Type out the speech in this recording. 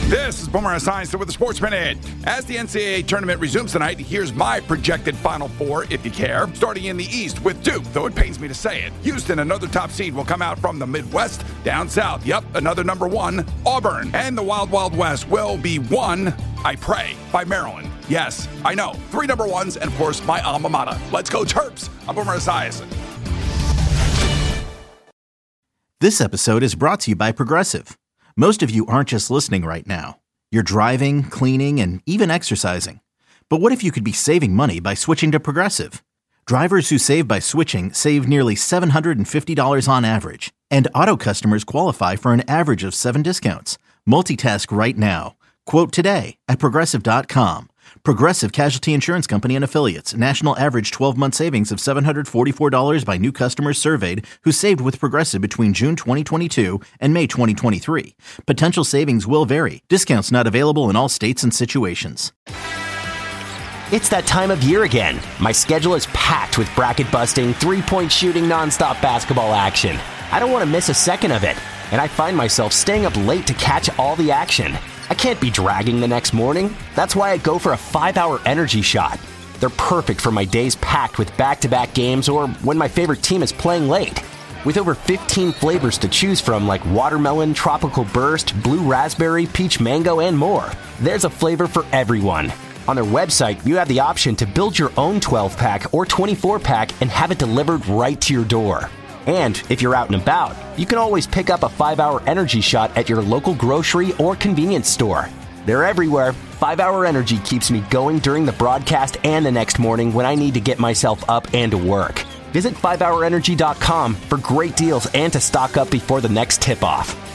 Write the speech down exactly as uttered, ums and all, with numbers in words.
This is Boomer Esiason with the Sports Minute. As the N C double A tournament resumes tonight, here's my projected Final Four, if you care. Starting in the East with Duke, though it pains me to say it. Houston, another top seed, will come out from the Midwest. Down south, yep, another number one, Auburn. And the Wild Wild West will be won, I pray, by Maryland. Yes, I know. Three number ones, and of course, my alma mater. Let's go Terps. I'm Boomer Esiason. This episode is brought to you by Progressive. Most of you aren't just listening right now. You're driving, cleaning, and even exercising. But what if you could be saving money by switching to Progressive? Drivers who save by switching save nearly seven hundred fifty dollars on average. And auto customers qualify for an average of seven discounts. Multitask right now. Quote today at Progressive dot com. Progressive Casualty Insurance Company and Affiliates. National average twelve-month savings of seven hundred forty-four dollars by new customers surveyed who saved with Progressive between June twenty twenty-two and May twenty twenty-three. Potential savings will vary. Discounts not available in all states and situations. It's that time of year again. My schedule is packed with bracket-busting, three-point shooting, nonstop basketball action. I don't want to miss a second of it, and I find myself staying up late to catch all the action. I can't be dragging the next morning. That's why I go for a five-hour energy shot. They're perfect for my days packed with back-to-back games or when my favorite team is playing late. With over fifteen flavors to choose from like watermelon, tropical burst, blue raspberry, peach mango, and more, there's a flavor for everyone. On their website, you have the option to build your own twelve-pack or twenty-four pack and have it delivered right to your door. And if you're out and about, you can always pick up a five-hour energy shot at your local grocery or convenience store. They're everywhere. five-hour Energy keeps me going during the broadcast and the next morning when I need to get myself up and to work. Visit five hour energy dot com for great deals and to stock up before the next tip-off.